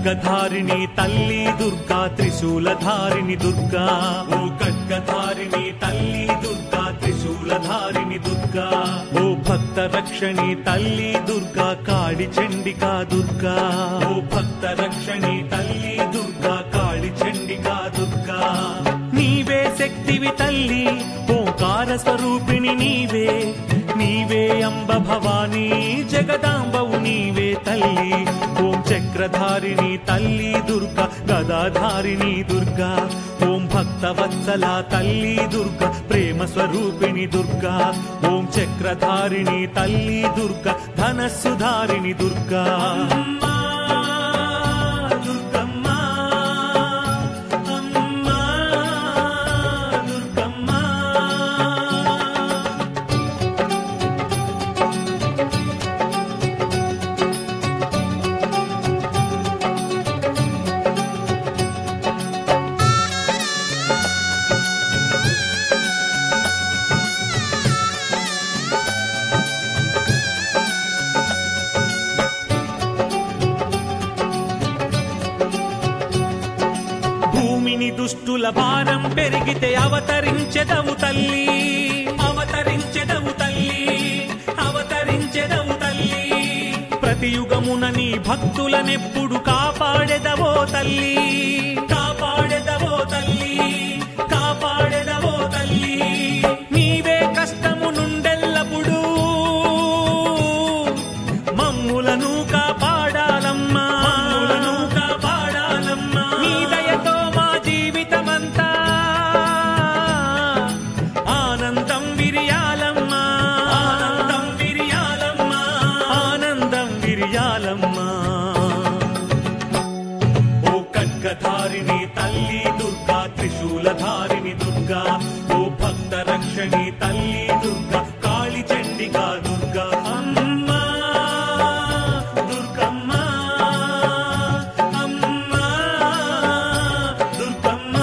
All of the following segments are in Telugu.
ఖడ్గధారిణి తల్లి దుర్గా త్రిశూలధారిణి దుర్గా ఓ ఖడ్గధారిణి తల్లి దుర్గా త్రిశూలధారిణి దుర్గా ఓ భక్త రక్షణి తల్లి దుర్గా కాళి చండికా దుర్గా ఓ భక్త రక్షణి తల్లి దుర్గా కాళి చండికా దుర్గా నీవే శక్తివి తల్లి ఓంకార స్వరూపిణి నీవే నీవే అంబ భవానీ జగదాంబవు నీవే తల్లి ఓం చక్రధారిణి తల్లి దుర్గా గదాధారిణి దుర్గా ఓం భక్తవత్సల తల్లి దుర్గా ప్రేమ స్వరూపిణి దుర్గా ఓం చక్రధారిణి తల్లి దుర్గా ధనస్సుధారిణి దుర్గా దుష్టుల భారం పెరిగితే అవతరించెదవు తల్లి అవతరించెదవు తల్లి అవతరించెదవు తల్లి ప్రతి యుగమున నీ భక్తులనెప్పుడు కాపాడెదవో తల్లి కాపాడెదవో తల్లి కాపాడెదవో తల్లి నీవే కష్టము నుండెల్లప్పుడు మమ్ములను కాపాడాలమ్మా ఓ ఖడ్గధారిణి తల్లి దుర్గా త్రిశూలధారిణి దుర్గా ఓ భక్త రక్షణి తల్లి దుర్గా కాళి చండికా దుర్గా అమ్మా దుర్గమ్మ అమ్మా దుర్గమ్మ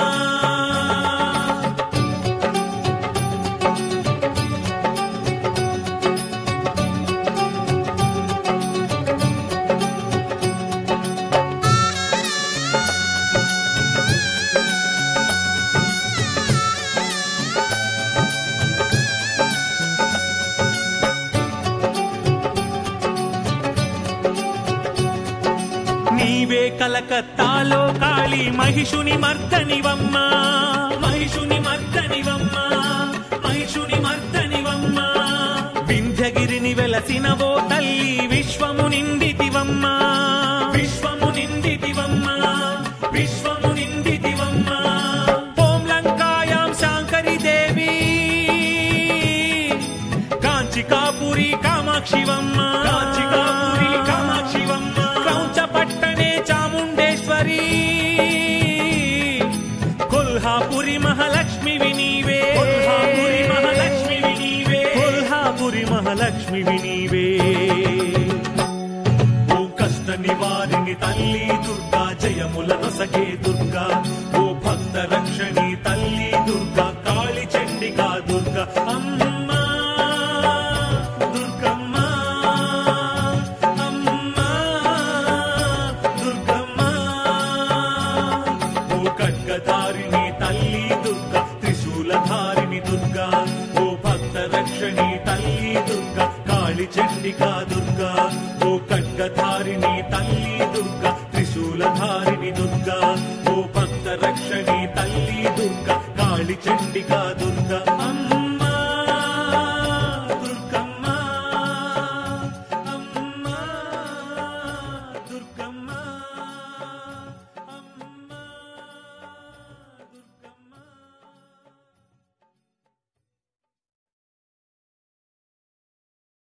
నీవే కలకత్తాలో కాళీ మహిషుని మర్దనివమ్మ మహిషుని మర్దనివమ్మ మహిషుని మర్దనివమ్మ వింధ్యగిరిని వెలసినవో తల్లి విశ్వము నిండితివమ్మ విశ్వము నిండితివమ్మ విశ్వము నిండితివమ్మ ఓం లంకాయాం శాంకరి దేవి కాంచికాపురి కామాక్షివమ్మ కాంచికాపురి కామాక్షివమ్మ పట్టణే చాముండేశ్వరి కొల్హాపురి మహాలక్ష్మివి నీవే కొల్హాపురి మహాలక్ష్మివి నీవే కొల్హాపురి మహాలక్ష్మివి నీవే ఓ కష్ట నివారిణి తల్లి దుర్గా జయముల నొసగే దుర్గా ఓ భక్త రక్షణి తల్లి దుర్గా కాళి చండికా దుర్గా అమ్మా దుర్గమ్మ ఖడ్గధారిణి తల్లి దుర్గా త్రిశూలధారిణి దుర్గా ఓ భక్త రక్షణి తల్లి దుర్గా కాళి చండికా దుర్గా ఓ ఖడ్గధారిణి తల్లి దుర్గా